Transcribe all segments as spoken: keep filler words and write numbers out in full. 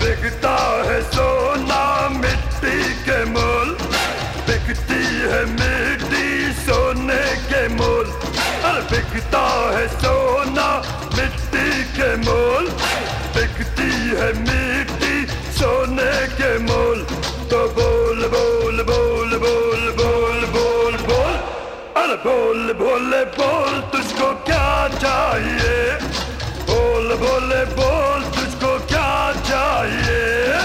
बिकता है सोना मिट्टी के मोल, बिकती है मिट्टी सोने के मोल। अरे बिकता है सोना मिट्टी के मोल, बिकती है मिट्टी सोने के मोल। तो बोल बोल बोल बोल बोल बोल बोल, अरे बोल बोले बोल तुझको क्या चाहिए, बोल बोले बोल तुझको क्या चाहिए।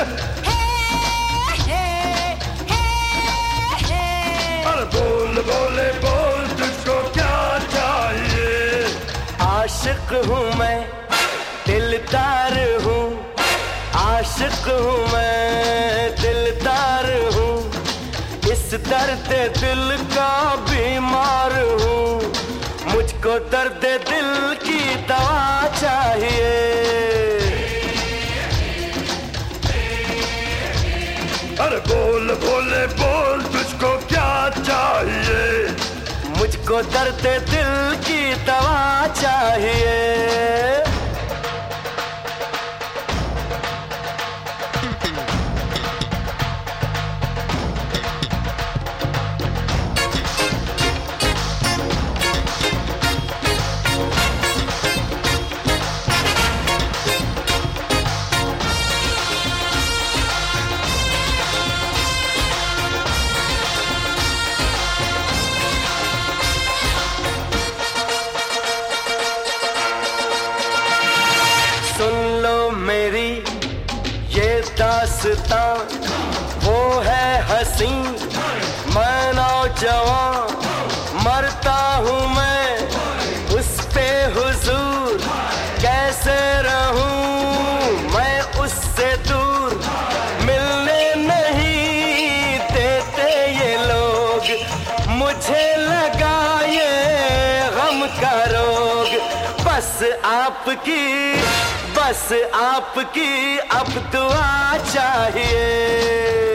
अरे बोल बोले बोल तुझको क्या चाहिए। आशिक हूँ मैं, दिलदार हूँ, आशिक हूँ मैं, दिलदार हूँ, इस दर्द दिल का बीमार हूँ, मुझको दर्द दिल की दवा चाहिए। अरे बोल बोले बोल तुझको क्या चाहिए, मुझको दर्द दिल की दवा चाहिए। सुन लो मेरी ये दास्तां, वो है हंसी मैं नौजवान, मरता हूँ मैं उस पे हुजूर, कैसे रहूँ मैं उससे दूर, मिलने नहीं देते ये लोग, मुझे लगा ये गम का रोग। बस आपकी बस आपकी अब दुआ चाहिए।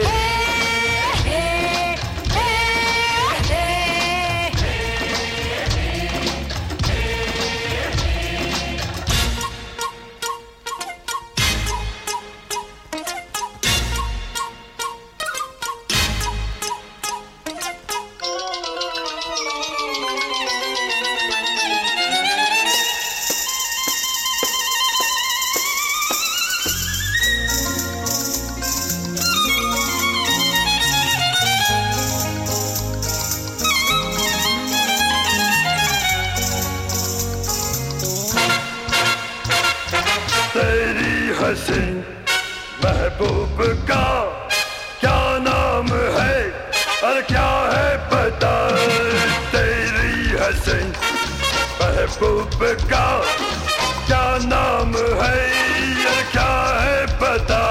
तेरी हंसी महबूब का क्या नाम है, और क्या है पता। तेरी हंसी महबूब का क्या नाम है, और क्या है पता।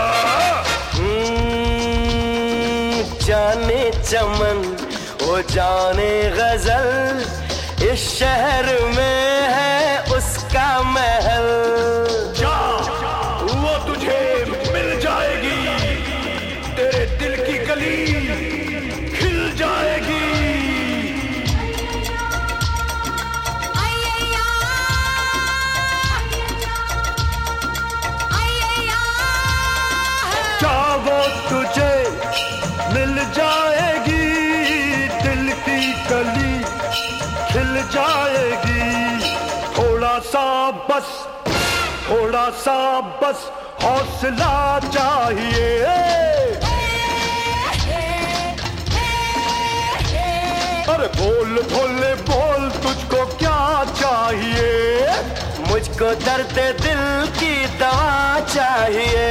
जाने चमन वो जाने गजल, इस शहर में है उसका महल। जा, वो तुझे मिल जाएगी, तेरे दिल की गली खिल जाएगी। क्या वो तुझे मिल जाएगी, दिल की गली खिल जाएगी। थोड़ा सा बस थोड़ा सा बस हौसला चाहिए। अरे बोल भोले बोल तुझको क्या चाहिए, मुझको दर्द दिल की दवा चाहिए।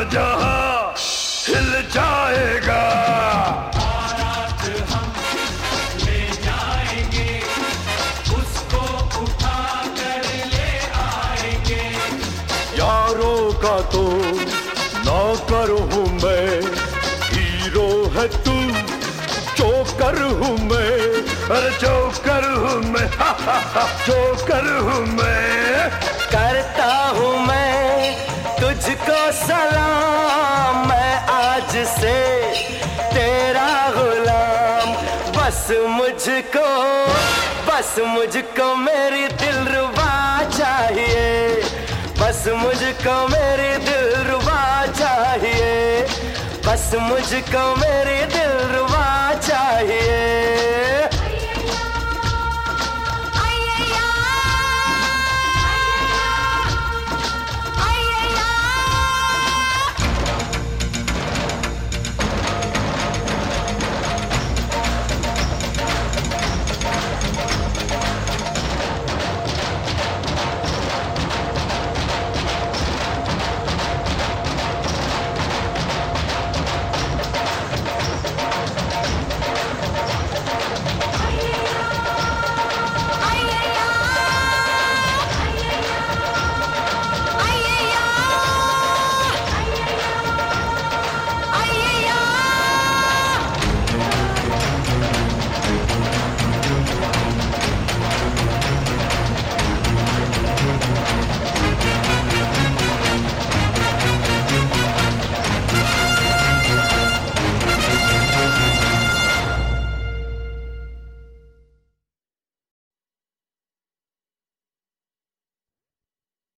जहां हिल जाएगा। बारात हम ले जाएंगे, उसको उठा कर ले आएंगे। यारों का तो नौकर हूँ मैं, हीरो है तू, जोकर हूँ मैं। अरे जोकर हूँ मैं, हा हा हा, जोकर हूँ मैं। करता हूँ मैं तुझको सलाम, मैं आज से तेरा गुलाम। बस मुझको, बस मुझको मेरी दिलरुबा चाहिए, बस मुझको मेरी दिलरुबा चाहिए, बस मुझको मेरी दिलरुबा